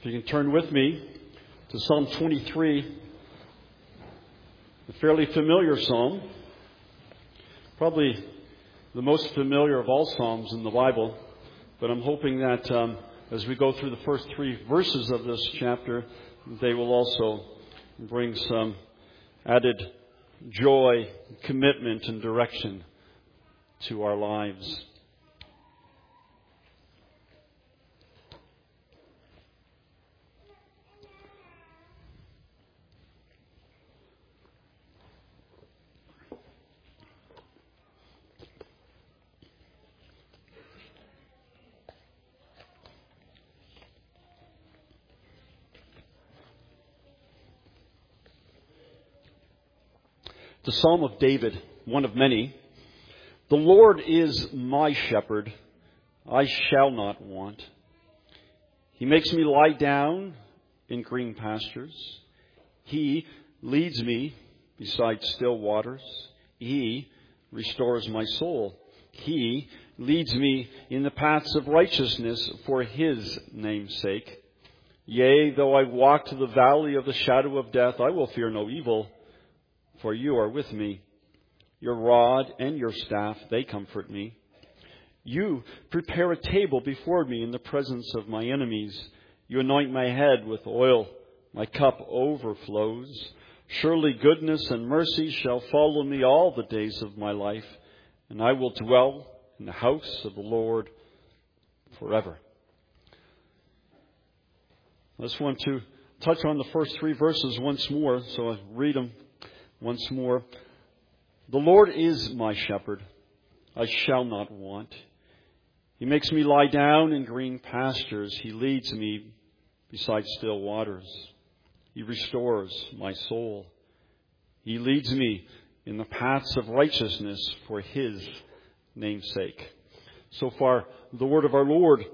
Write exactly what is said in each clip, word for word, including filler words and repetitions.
If you can turn with me to Psalm twenty-three, a fairly familiar psalm, probably the most familiar of all psalms in the Bible, but I'm hoping that um, as we go through the first three verses of this chapter, they will also bring some added joy, commitment, and direction to our lives. The Psalm of David, one of many. The Lord is my shepherd, I shall not want. He makes me lie down in green pastures. He leads me beside still waters. He restores my soul. He leads me in the paths of righteousness for his name's sake. Yea, though I walk to the valley of the shadow of death, I will fear no evil. For you are with me. Your rod and your staff, they comfort me. You prepare a table before me in the presence of my enemies. You anoint my head with oil. My cup overflows. Surely goodness and mercy shall follow me all the days of my life, and I will dwell in the house of the Lord forever. I just want to touch on the first three verses once more, so I read them once more. The Lord is my shepherd, I shall not want. He makes me lie down in green pastures. He leads me beside still waters. He restores my soul. He leads me in the paths of righteousness for his name's sake. So far, the word of our Lord.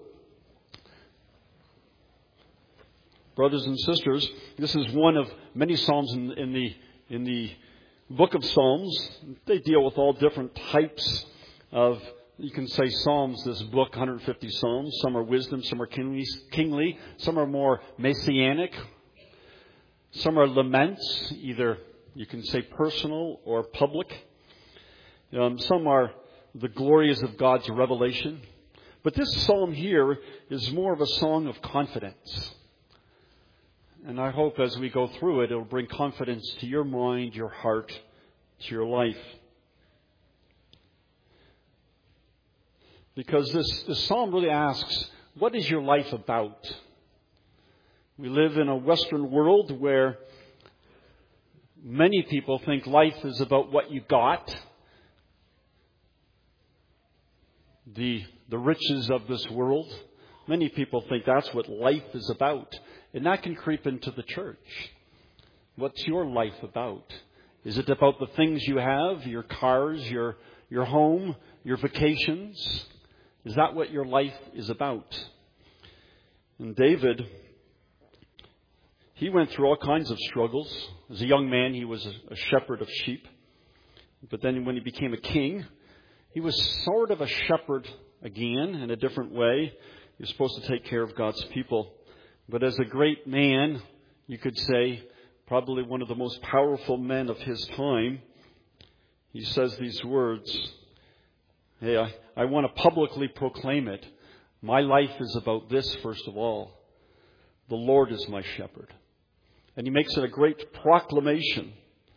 Brothers and sisters, this is one of many psalms in, in the In the book of Psalms. They deal with all different types of, you can say, psalms, this book, one hundred fifty psalms. Some are wisdom, some are kingly, kingly, some are more messianic. Some are laments, either you can say personal or public. Um, some are the glories of God's revelation. But this psalm here is more of a song of confidence. And I hope as we go through it, it'll bring confidence to your mind, your heart, to your life. Because this, this psalm really asks, what is your life about? We live in a Western world where many people think life is about what you got. The, the riches of this world. Many people think that's what life is about. And that can creep into the church. What's your life about? Is it about the things you have, your cars, your your home, your vacations? Is that what your life is about? And David, he went through all kinds of struggles. As a young man, he was a shepherd of sheep. But then when he became a king, he was sort of a shepherd again in a different way. He was supposed to take care of God's people. But as a great man, you could say, probably one of the most powerful men of his time, he says these words, hey, I, I want to publicly proclaim it. My life is about this, first of all. The Lord is my shepherd. And he makes it a great proclamation.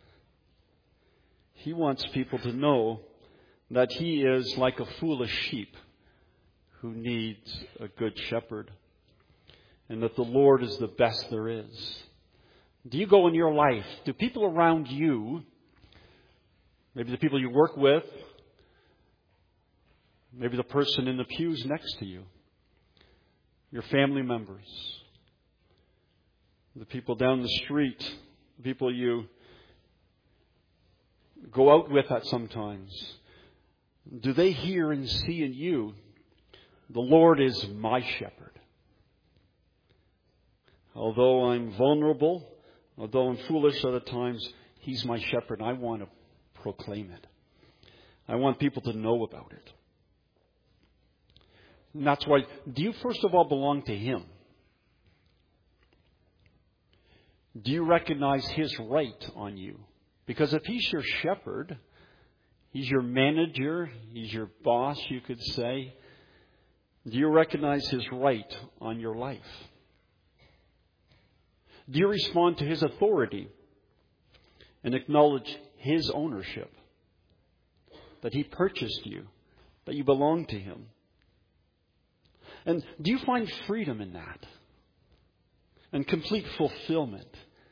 He wants people to know that he is like a foolish sheep who needs a good shepherd. And that the Lord is the best there is. Do you go in your life? Do people around you, maybe the people you work with, maybe the person in the pews next to you, your family members, the people down the street, the people you go out with at sometimes, do they hear and see in you, the Lord is my shepherd? Although I'm vulnerable, although I'm foolish at times, he's my shepherd. I want to proclaim it. I want people to know about it. And that's why, do you first of all belong to him? Do you recognize His right on you? Because if He's your shepherd, He's your manager, He's your boss, you could say, do you recognize His right on your life? Do you respond to His authority and acknowledge His ownership? That He purchased you, that you belong to Him. And do you find freedom in that? And complete fulfillment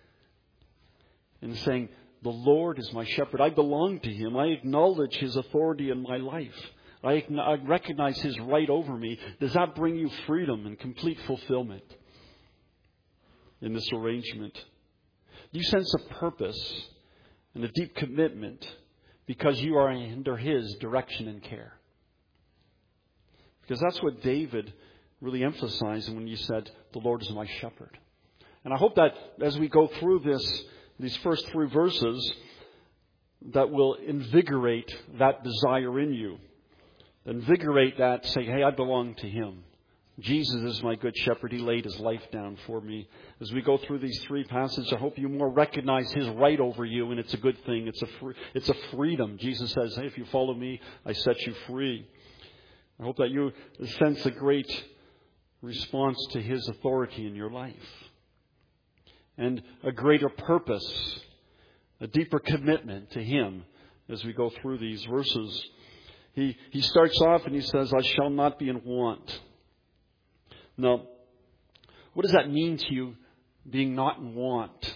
in saying, the Lord is my shepherd. I belong to Him. I acknowledge His authority in my life. I, I recognize His right over me. Does that bring you freedom and complete fulfillment in this arrangement? Do you sense a purpose and a deep commitment because you are under His direction and care? Because that's what David really emphasized when you said, the Lord is my shepherd. And I hope that as we go through this, these first three verses, that will invigorate that desire in you. Invigorate that, say, hey, I belong to Him. Jesus is my good shepherd. He laid His life down for me. As we go through these three passages, I hope you more recognize His right over you, and it's a good thing. It's a free, it's a freedom. Jesus says, hey, if you follow me, I set you free. I hope that you sense a great response to His authority in your life. And a greater purpose, a deeper commitment to Him as we go through these verses. He, he starts off and he says, I shall not be in want. Now, what does that mean to you, being not in want?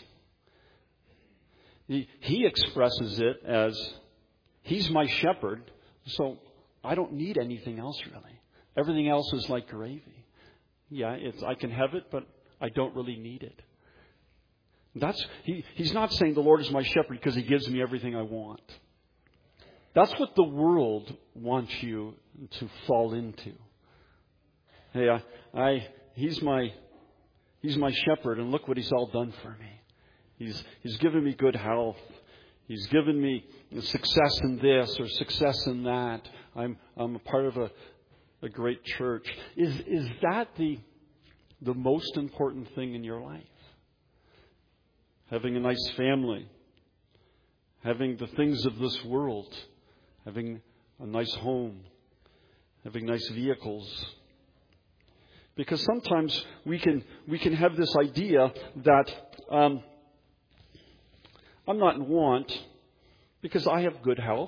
He, he expresses it as, He's my shepherd, so I don't need anything else really. Everything else is like gravy. Yeah, it's, I can have it, but I don't really need it. That's he, He's not saying the Lord is my shepherd because He gives me everything I want. That's what the world wants you to fall into. Hey, I, I He's my He's my shepherd, and look what He's all done for me. He's He's given me good health. He's given me success in this or success in that. I'm I'm a part of a, a great church. Is is that the the most important thing in your life? Having a nice family, having the things of this world, having a nice home, having nice vehicles. Because sometimes we can we can have this idea that um, I'm not in want because I have good health.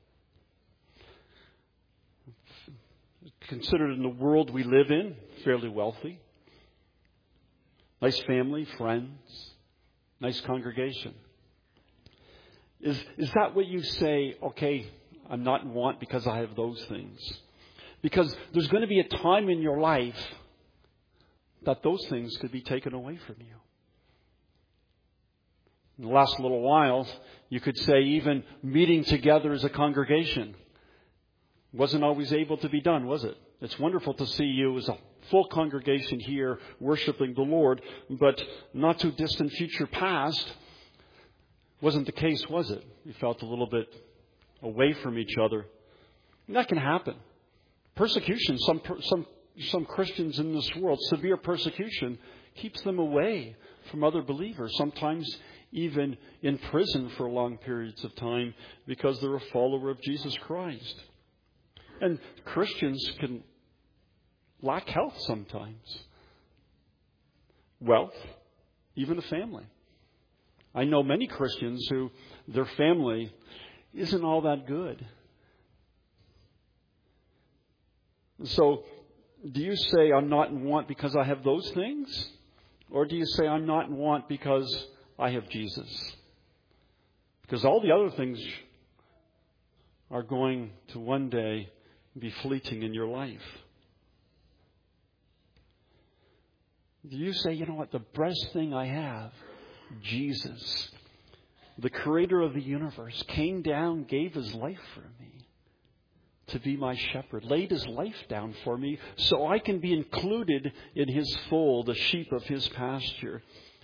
Considered in the world we live in, fairly wealthy. Nice family, friends, nice congregation. Is is that what you say, okay, I'm not in want because I have those things? Because there's going to be a time in your life that those things could be taken away from you. In the last little while, you could say even meeting together as a congregation wasn't always able to be done, was it? It's wonderful to see you as a full congregation here worshiping the Lord, but not too distant future past wasn't the case, was it? We felt a little bit away from each other. And that can happen. Persecution, some some some Christians in this world, severe persecution keeps them away from other believers, sometimes even in prison for long periods of time because they're a follower of Jesus Christ. And Christians can lack health sometimes. Wealth, even a family. I know many Christians who their family isn't all that good. So, do you say I'm not in want because I have those things? Or do you say I'm not in want because I have Jesus? Because all the other things are going to one day be fleeting in your life. Do you say, you know what, the best thing I have, Jesus, the creator of the universe, came down, gave His life for me to be my shepherd, laid His life down for me so I can be included in His fold, the sheep of His pasture.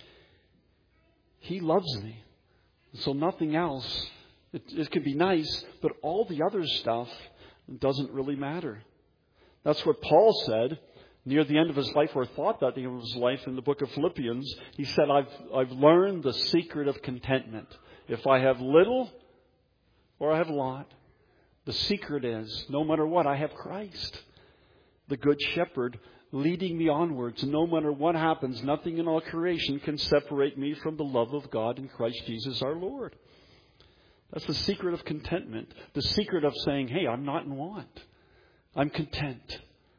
He loves me. So nothing else, it, it can be nice, but all the other stuff doesn't really matter. That's what Paul said Near the end of his life, or thought that the end of his life, in the book of Philippians, he said, I've, I've learned the secret of contentment. If I have little or I have a lot, the secret is, no matter what, I have Christ, the Good Shepherd, leading me onwards. No matter what happens, nothing in all creation can separate me from the love of God in Christ Jesus our Lord. That's the secret of contentment. The secret of saying, hey, I'm not in want. I'm content.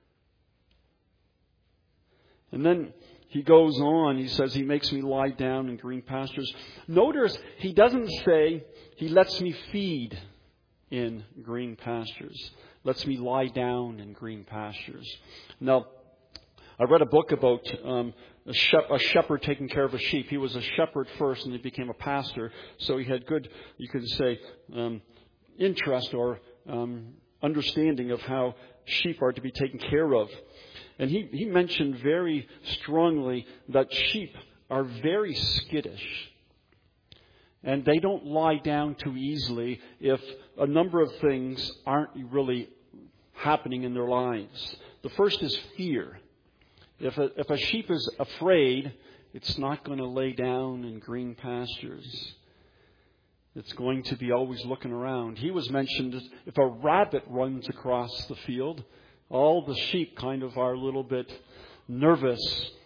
And then he goes on, he says, he makes me lie down in green pastures. Notice, he doesn't say, he lets me feed in green pastures. Lets me lie down in green pastures. Now, I read a book about um, a, shep- a shepherd taking care of a sheep. He was a shepherd first and he became a pastor. So he had good, you could say, um, interest or um, understanding of how sheep are to be taken care of. And he, he mentioned very strongly that sheep are very skittish. And they don't lie down too easily if a number of things aren't really happening in their lives. The first is fear. If a, if a sheep is afraid, it's not going to lay down in green pastures. It's going to be always looking around. He was mentioned, if a rabbit runs across the field, all the sheep kind of are a little bit nervous.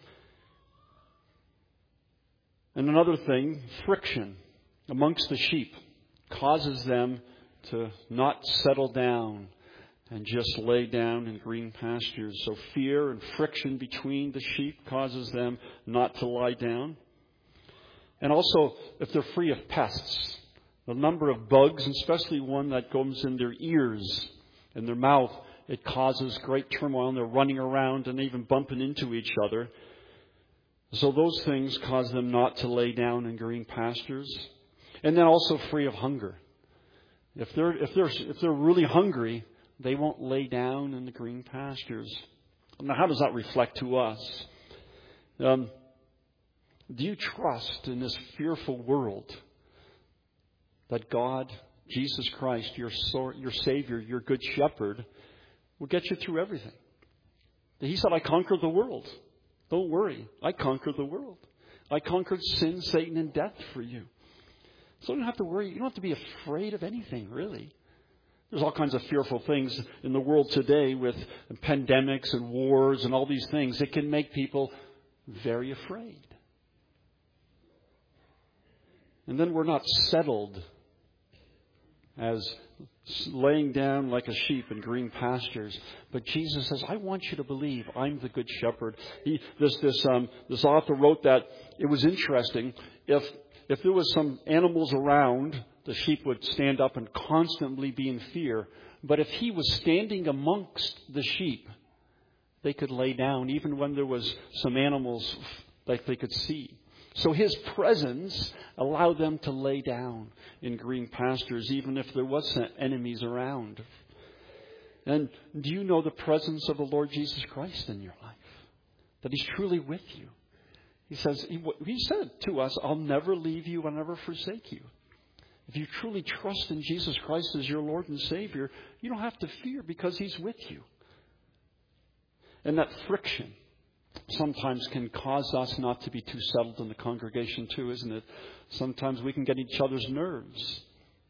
And another thing, friction amongst the sheep causes them to not settle down and just lay down in green pastures. So fear and friction between the sheep causes them not to lie down. And also, if they're free of pests, the number of bugs, and especially one that goes in their ears and their mouth, it causes great turmoil, and they're running around and even bumping into each other. So those things cause them not to lay down in green pastures. And then also free of hunger. If they're if they're if they're really hungry, they won't lay down in the green pastures. Now, how does that reflect to us? Um, do you trust in this fearful world that God, Jesus Christ, your your Savior, your Good Shepherd, will get you through everything? He said, I conquered the world. Don't worry. I conquered the world. I conquered sin, Satan, and death for you. So you don't have to worry. You don't have to be afraid of anything, really. There's all kinds of fearful things in the world today with pandemics and wars and all these things. It can make people very afraid. And then we're not settled as laying down like a sheep in green pastures. But Jesus says, I want you to believe I'm the Good Shepherd. He, this, this, um, this author wrote that it was interesting. If, if there was some animals around, the sheep would stand up and constantly be in fear. But if he was standing amongst the sheep, they could lay down even when there was some animals that they could see. So his presence allowed them to lay down in green pastures, even if there was enemies around. And do you know the presence of the Lord Jesus Christ in your life? That he's truly with you. He says, he, he said to us, I'll never leave you, I'll never forsake you. If you truly trust in Jesus Christ as your Lord and Savior, you don't have to fear because he's with you. And that friction sometimes can cause us not to be too settled in the congregation too, isn't it? Sometimes we can get each other's nerves.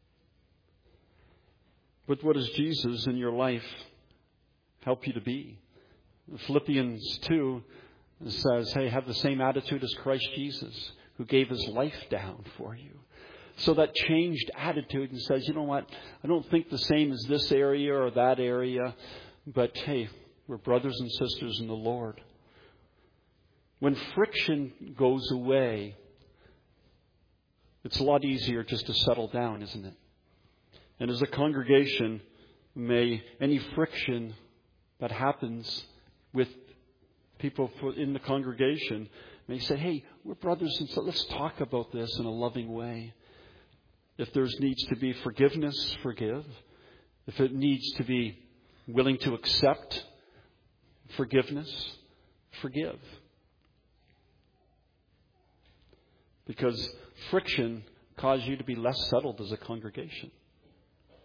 But what does Jesus in your life help you to be? Philippians two says, hey, have the same attitude as Christ Jesus, who gave his life down for you. So that changed attitude and says, you know what, I don't think the same as this area or that area, but hey, we're brothers and sisters in the Lord. When friction goes away, it's a lot easier just to settle down, isn't it? And as a congregation, may any friction that happens with people in the congregation may say, hey, we're brothers and sisters, let's talk about this in a loving way. If there needs to be forgiveness, forgive. If it needs to be willing to accept forgiveness, forgive. Because friction causes you to be less settled as a congregation.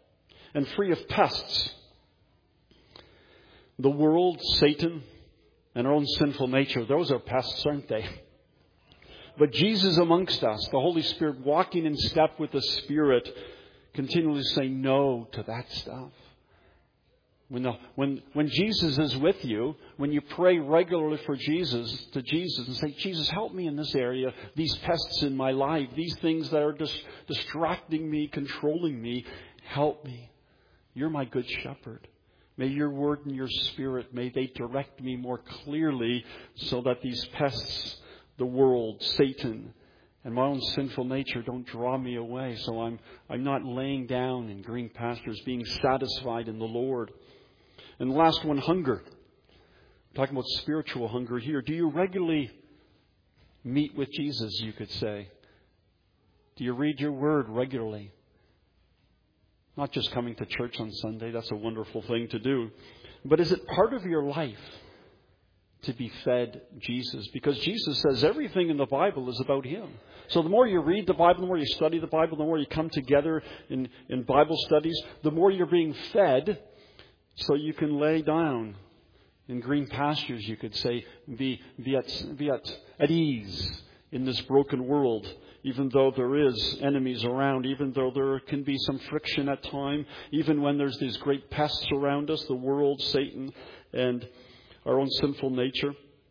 And free of pests. The world, Satan, and our own sinful nature. Those are pests, aren't they? But Jesus amongst us, the Holy Spirit walking in step with the Spirit, continually saying no to that stuff. When, the, when, when Jesus is with you, when you pray regularly for Jesus, to Jesus, and say, Jesus, help me in this area, these pests in my life, these things that are dis- distracting me, controlling me, help me. You're my good shepherd. May your word and your Spirit, may they direct me more clearly so that these pests, the world, Satan, and my own sinful nature don't draw me away. So I'm, I'm not laying down in green pastures, being satisfied in the Lord. And the last one, hunger. I'm talking about spiritual hunger here. Do you regularly meet with Jesus, you could say? Do you read your word regularly? Not just coming to church on Sunday. That's a wonderful thing to do. But is it part of your life to be fed Jesus? Because Jesus says everything in the Bible is about Him. So the more you read the Bible, the more you study the Bible, the more you come together in, in Bible studies, the more you're being fed so you can lay down in green pastures, you could say, be, be, at, be at, at ease in this broken world, even though there is enemies around, even though there can be some friction at times, even when there's these great pests around us, the world, Satan, and our own sinful nature.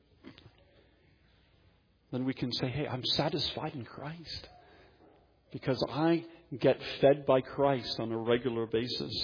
Then we can say, hey, I'm satisfied in Christ because I get fed by Christ on a regular basis.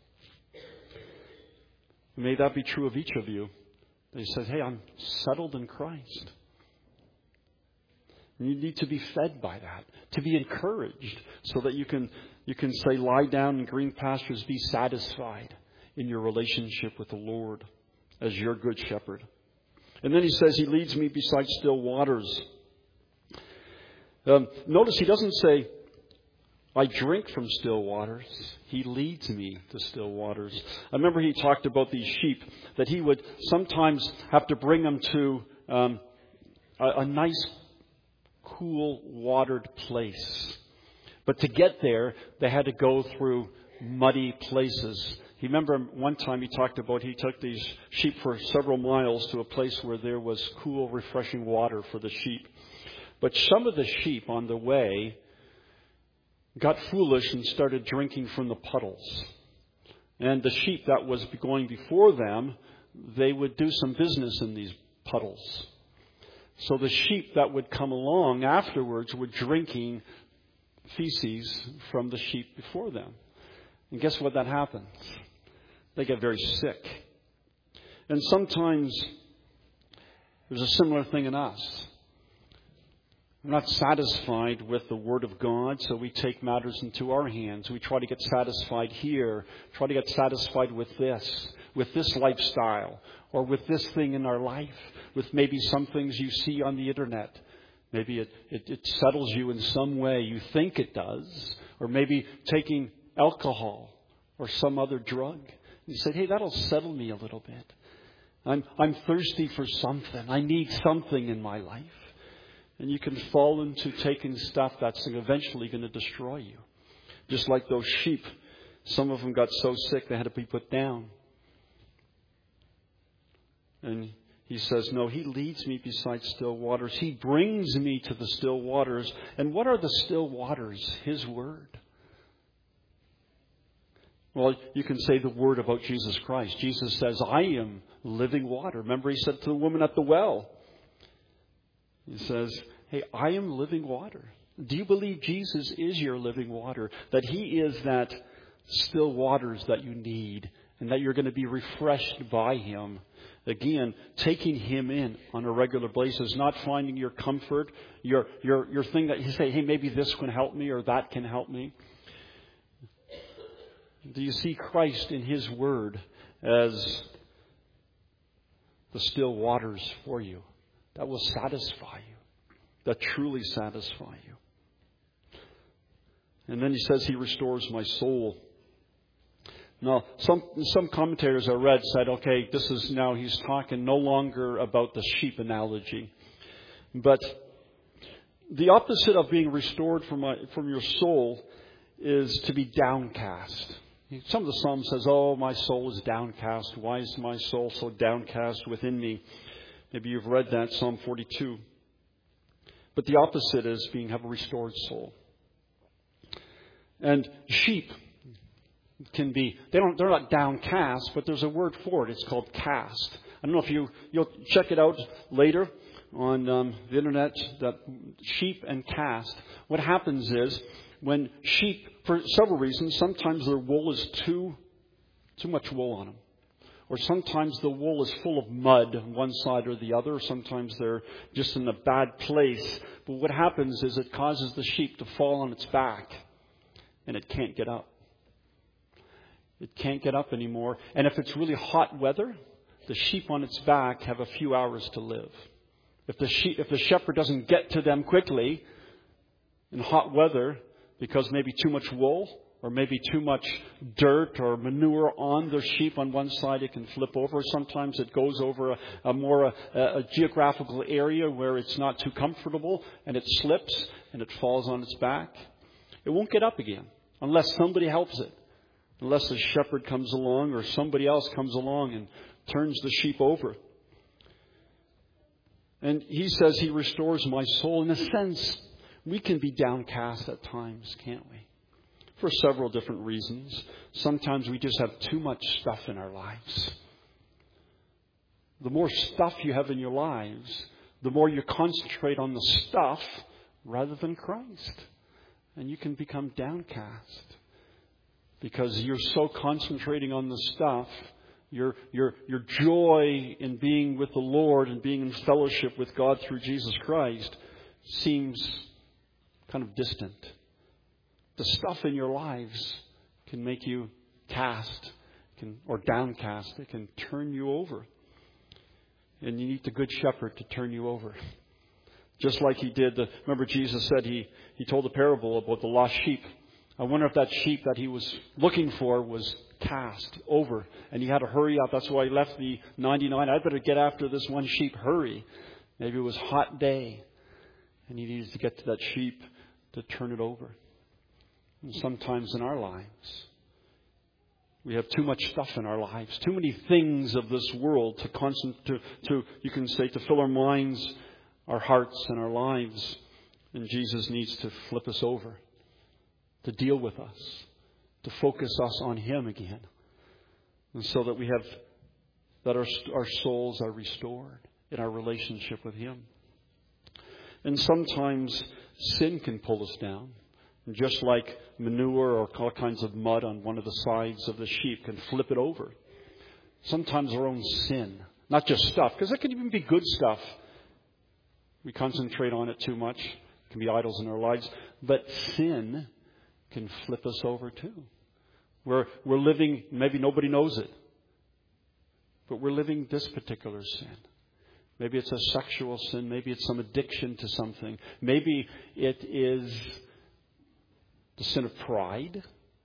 May that be true of each of you. They said, hey, I'm settled in Christ. And you need to be fed by that, to be encouraged so that you can you can say, lie down in green pastures, be satisfied in your relationship with the Lord as your good shepherd. And then he says, he leads me beside still waters. Um, notice he doesn't say, I drink from still waters. He leads me to still waters. I remember he talked about these sheep, that he would sometimes have to bring them to um, a, a nice, cool, watered place. But to get there, they had to go through muddy places. You remember one time he talked about he took these sheep for several miles to a place where there was cool, refreshing water for the sheep. But some of the sheep on the way got foolish and started drinking from the puddles. And the sheep that was going before them, they would do some business in these puddles. So the sheep that would come along afterwards were drinking feces from the sheep before them. And guess what that happens? They get very sick. And sometimes there's a similar thing in us. We're not satisfied with the Word of God, so we take matters into our hands. We try to get satisfied here, try to get satisfied with this, with this lifestyle, or with this thing in our life, with maybe some things you see on the internet. Maybe it, it, it settles you in some way. You think it does. Or maybe taking alcohol or some other drug. You say, hey, that'll settle me a little bit. I'm, I'm thirsty for something. I need something in my life. And you can fall into taking stuff that's eventually going to destroy you. Just like those sheep. Some of them got so sick they had to be put down. And he says, no, he leads me beside still waters. He brings me to the still waters. And what are the still waters? His word. Well, you can say the word about Jesus Christ. Jesus says, I am living water. Remember he said to the woman at the well, he says, hey, I am living water. Do you believe Jesus is your living water? That he is that still waters that you need and that you're going to be refreshed by him. Again, taking him in on a regular basis, not finding your comfort, your your your thing that you say, hey, maybe this can help me or that can help me. Do you see Christ in his word as the still waters for you that will satisfy you, that truly satisfy you? And then he says he restores my soul. Now, some some commentators I read said, okay, this is now he's talking no longer about the sheep analogy. But the opposite of being restored from my, from your soul is to be downcast. Some of the Psalms says, oh, my soul is downcast. Why is my soul so downcast within me? Maybe you've read that, Psalm forty-two. But the opposite is being have a restored soul. And sheep can be, they don't, they're not downcast, but there's a word for it. It's called cast. I don't know if you, you'll check it out later on um, the internet, that sheep and cast. What happens is when sheep, for several reasons, sometimes their wool is too, too much wool on them. Or sometimes the wool is full of mud on one side or the other. Or sometimes they're just in a bad place. But what happens is it causes the sheep to fall on its back. And it can't get up. It can't get up anymore. And if it's really hot weather, the sheep on its back have a few hours to live. If the sheep, if the shepherd doesn't get to them quickly in hot weather, because maybe too much wool, or maybe too much dirt or manure on the sheep on one side, it can flip over. Sometimes it goes over a, a more a, a geographical area where it's not too comfortable, and it slips and it falls on its back. It won't get up again unless somebody helps it. Unless the shepherd comes along or somebody else comes along and turns the sheep over. And he says he restores my soul. In a sense, we can be downcast at times, can't we? For several different reasons. Sometimes we just have too much stuff in our lives. The more stuff you have in your lives, the more you concentrate on the stuff rather than Christ. And you can become downcast. Because you're so concentrating on the stuff, your, your, your joy in being with the Lord and being in fellowship with God through Jesus Christ seems kind of distant. The stuff in your lives can make you cast can, or downcast. It can turn you over. And you need the Good Shepherd to turn you over. Just like he did. The, remember Jesus said he, he told a parable about the lost sheep. I wonder if that sheep that he was looking for was cast over. And he had to hurry up. That's why he left the ninety-nine. I better get after this one sheep. Hurry. Maybe it was a hot day. And he needed to get to that sheep to turn it over. And sometimes in our lives, we have too much stuff in our lives, too many things of this world to concentrate, to, to, you can say, to fill our minds, our hearts, and our lives. And Jesus needs to flip us over, to deal with us, to focus us on Him again, and so that we have, that our our souls are restored in our relationship with Him. And sometimes sin can pull us down. Just like manure or all kinds of mud on one of the sides of the sheep can flip it over. Sometimes our own sin, not just stuff, because it can even be good stuff. We concentrate on it too much. It can be idols in our lives. But sin can flip us over too. We're, we're living, maybe nobody knows it, but we're living this particular sin. Maybe it's a sexual sin. Maybe it's some addiction to something. Maybe it is the sin of pride,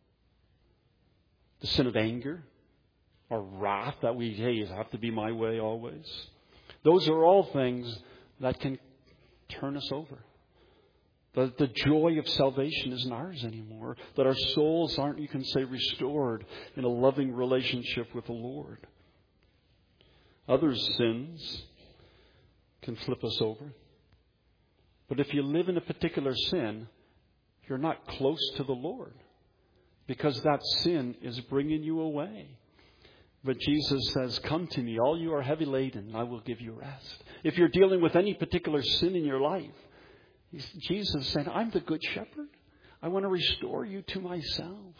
the sin of anger, or wrath that we, hey, it have to be my way always. Those are all things that can turn us over. That the joy of salvation isn't ours anymore. That our souls aren't, you can say, restored in a loving relationship with the Lord. Other sins can flip us over. But if you live in a particular sin, you're not close to the Lord, because that sin is bringing you away. But Jesus says, come to me, all you are heavy laden, and I will give you rest. If you're dealing with any particular sin in your life, Jesus said, I'm the Good Shepherd. I want to restore you to myself.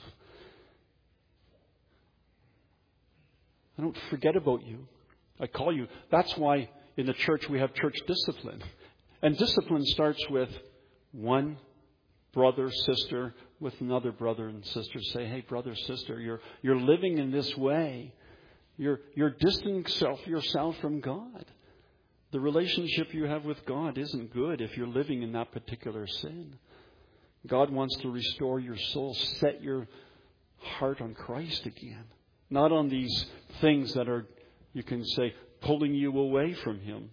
I don't forget about you. I call you. That's why in the church we have church discipline. And discipline starts with one brother, sister, with another brother and sister. Say, hey, brother, sister, you're you're living in this way. You're you're distancing yourself, yourself from God. The relationship you have with God isn't good if you're living in that particular sin. God wants to restore your soul, set your heart on Christ again. Not on these things that are, you can say, pulling you away from Him.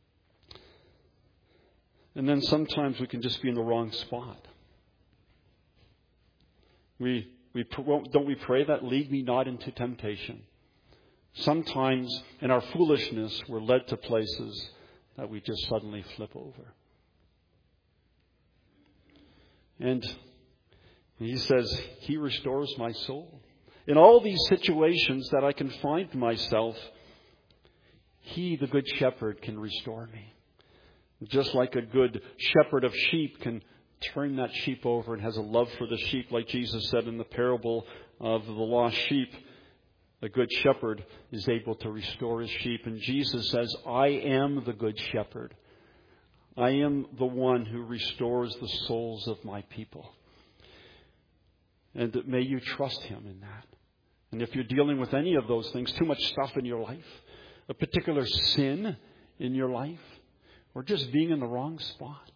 And then sometimes we can just be in the wrong spot. We we don't we pray that, lead me not into temptation. Sometimes in our foolishness, we're led to places that we just suddenly flip over. And he says, He restores my soul. In all these situations that I can find myself, He, the Good Shepherd, can restore me. Just like a good shepherd of sheep can turn that sheep over and has a love for the sheep, like Jesus said in the parable of the lost sheep. The Good Shepherd is able to restore his sheep. And Jesus says, I am the Good Shepherd. I am the one who restores the souls of my people. And may you trust Him in that. And if you're dealing with any of those things, too much stuff in your life, a particular sin in your life, or just being in the wrong spot,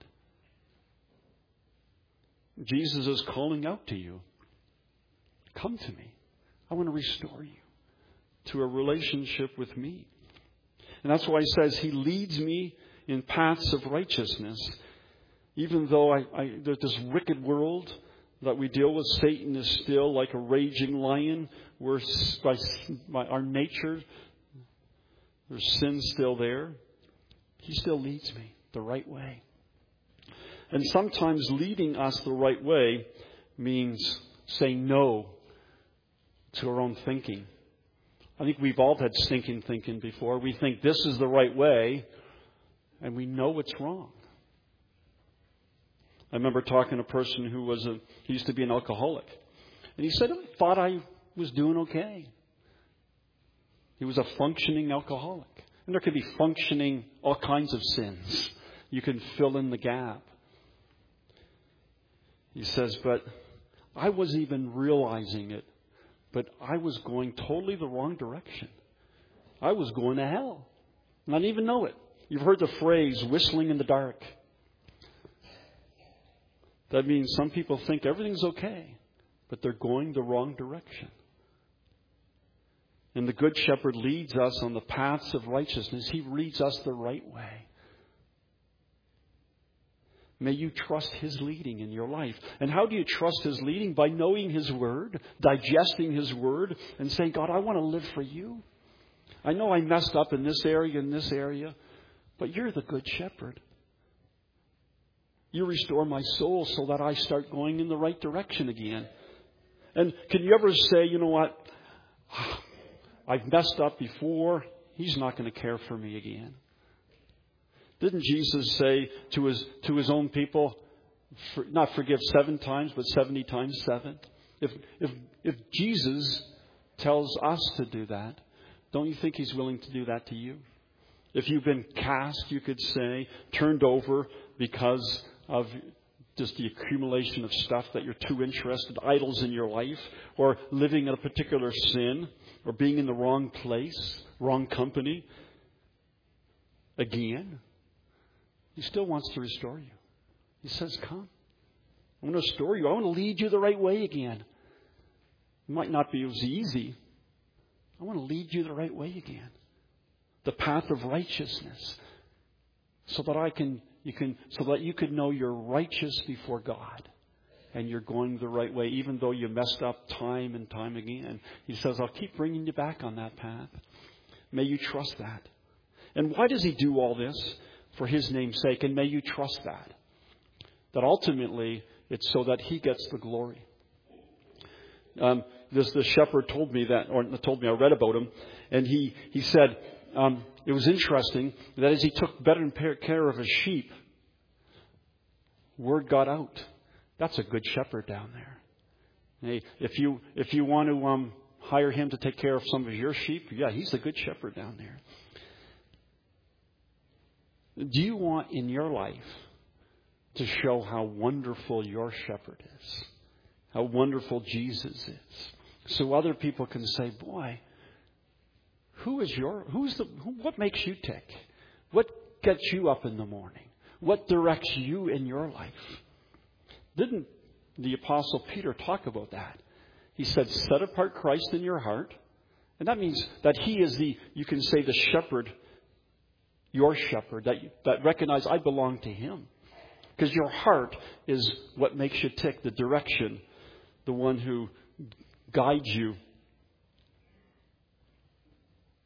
Jesus is calling out to you. Come to me. I want to restore you to a relationship with me. And that's why He says He leads me in paths of righteousness. Even though I, I, there's this wicked world that we deal with, Satan is still like a raging lion. We're by, by our nature, there's sin still there. He still leads me the right way. And sometimes leading us the right way means saying no to our own thinking. I think we've all had stinking thinking before. We think this is the right way, and we know it's wrong. I remember talking to a person who was a, he used to be an alcoholic. And he said, I thought I was doing okay. He was a functioning alcoholic. And there could be functioning all kinds of sins. You can fill in the gap. He says, but I wasn't even realizing it. But I was going totally the wrong direction. I was going to hell. And I didn't even know it. You've heard the phrase, whistling in the dark. That means some people think everything's okay, but they're going the wrong direction. And the Good Shepherd leads us on the paths of righteousness. He leads us the right way. May you trust His leading in your life. And how do you trust His leading? By knowing His Word, digesting His Word, and saying, God, I want to live for You. I know I messed up in this area, in this area, but You're the Good Shepherd. You restore my soul so that I start going in the right direction again. And can you ever say, you know what? I've messed up before. He's not going to care for me again. Didn't Jesus say to his to his own people, for, not forgive seven times, but seventy times seven? If if if Jesus tells us to do that, don't you think He's willing to do that to you? If you've been cast, you could say, turned over because of just the accumulation of stuff that you're too interested, idols in your life, or living in a particular sin, or being in the wrong place, wrong company, again, He still wants to restore you. He says, come. I want to restore you. I want to lead you the right way again. It might not be as easy. I want to lead you the right way again. The path of righteousness. So that I can, you can, so that you can know you're righteous before God. And you're going the right way, even though you messed up time and time again. He says, I'll keep bringing you back on that path. May you trust that. And why does He do all this? For His name's sake. And may you trust that. That ultimately, it's so that He gets the glory. Um, this the shepherd told me that, or told me I read about him, and he he said um, it was interesting that as he took better care of his sheep, word got out. That's a good shepherd down there. Hey, if you if you want to um, hire him to take care of some of your sheep, yeah, he's the good shepherd down there. Do you want in your life to show how wonderful your shepherd is? How wonderful Jesus is? So other people can say, boy, who is your, who's the, who, what makes you tick? What gets you up in the morning? What directs you in your life? Didn't the Apostle Peter talk about that? He said, set apart Christ in your heart. And that means that He is the, you can say the shepherd, your shepherd, that, that recognize I belong to Him. Because your heart is what makes you tick, the direction, the one who guides you.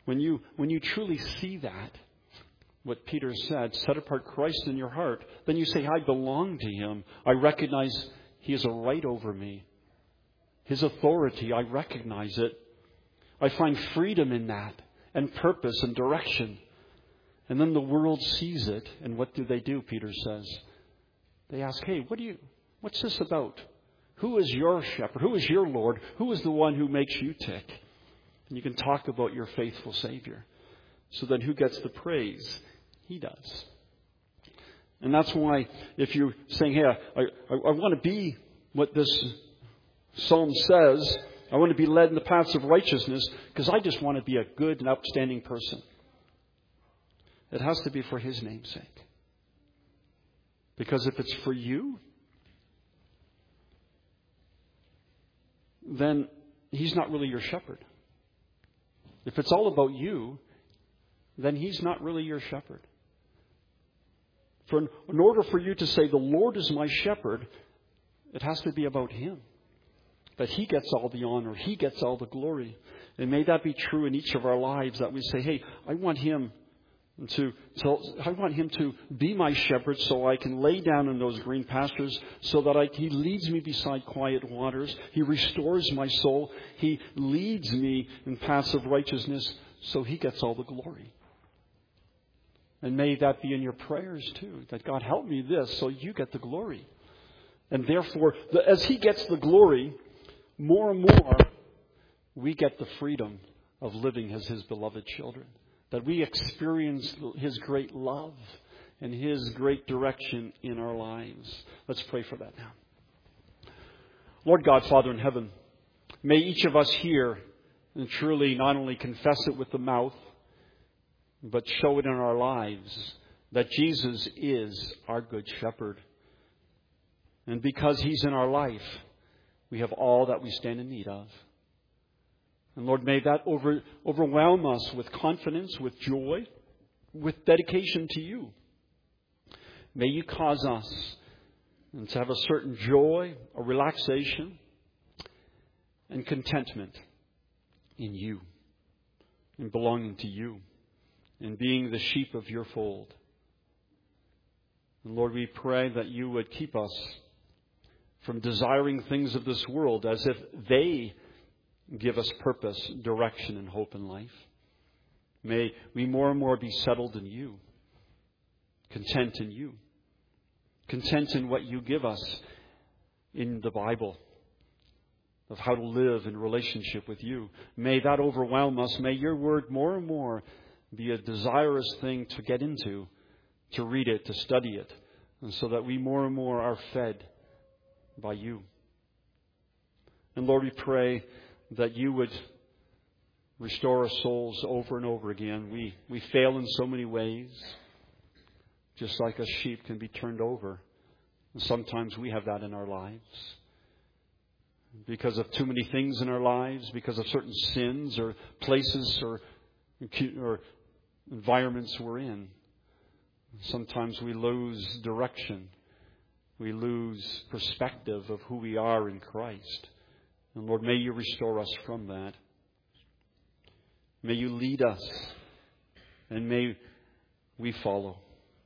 When you, when you truly see that, what Peter said, set apart Christ in your heart, then you say, I belong to Him. I recognize He has a right over me. His authority, I recognize it. I find freedom in that, and purpose and direction. And then the world sees it, and what do they do, Peter says? They ask, hey, what do you, what's this about? Who is your shepherd? Who is your Lord? Who is the one who makes you tick? And you can talk about your faithful Savior. So then who gets the praise? He does. And that's why if you're saying, hey, I, I, I want to be what this psalm says, I want to be led in the paths of righteousness because I just want to be a good and upstanding person. It has to be for His name's sake. Because if it's for you, then He's not really your shepherd. If it's all about you, then He's not really your shepherd. For in order for you to say, the Lord is my shepherd, it has to be about Him. That He gets all the honor. He gets all the glory. And may that be true in each of our lives, that we say, hey, I want Him to, to I want Him to be my shepherd so I can lay down in those green pastures, so that I, He leads me beside quiet waters. He restores my soul. He leads me in paths of righteousness, so He gets all the glory. And may that be in your prayers too, that God help me this so You get the glory. And therefore, the, as He gets the glory, more and more we get the freedom of living as His beloved children. That we experience His great love and His great direction in our lives. Let's pray for that now. Lord God, Father in heaven, may each of us here and truly not only confess it with the mouth, but show it in our lives that Jesus is our good shepherd. And because He's in our life, we have all that we stand in need of. And Lord, may that over, overwhelm us with confidence, with joy, with dedication to You. May You cause us to have a certain joy, a relaxation, and contentment in You, in belonging to You, in being the sheep of Your fold. And Lord, we pray that You would keep us from desiring things of this world as if they give us purpose, direction, and hope in life. May we more and more be settled in You, content in You, content in what You give us in the Bible of how to live in relationship with You. May that overwhelm us. May Your Word more and more be a desirous thing to get into, to read it, to study it, and so that we more and more are fed by You. And Lord, we pray that You would restore our souls over and over again. We, we fail in so many ways, just like a sheep can be turned over. And sometimes we have that in our lives. Because of too many things in our lives, because of certain sins or places or, or environments we're in. Sometimes we lose direction. We lose perspective of who we are in Christ. And Lord, may You restore us from that. May You lead us. And may we follow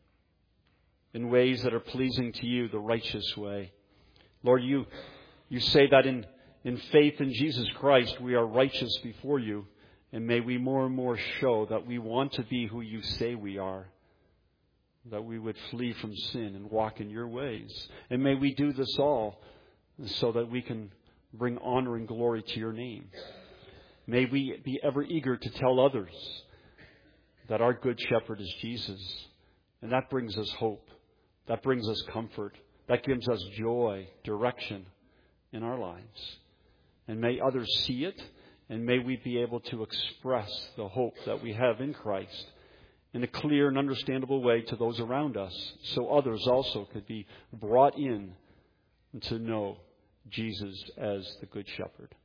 in ways that are pleasing to You, the righteous way. Lord, You, you say that in, in faith in Jesus Christ, we are righteous before You. And may we more and more show that we want to be who You say we are. That we would flee from sin and walk in Your ways. And may we do this all so that we can bring honor and glory to Your name. May we be ever eager to tell others that our good shepherd is Jesus. And that brings us hope. That brings us comfort. That gives us joy, direction in our lives. And may others see it. And may we be able to express the hope that we have in Christ in a clear and understandable way to those around us, so others also could be brought in to know Jesus as the Good Shepherd.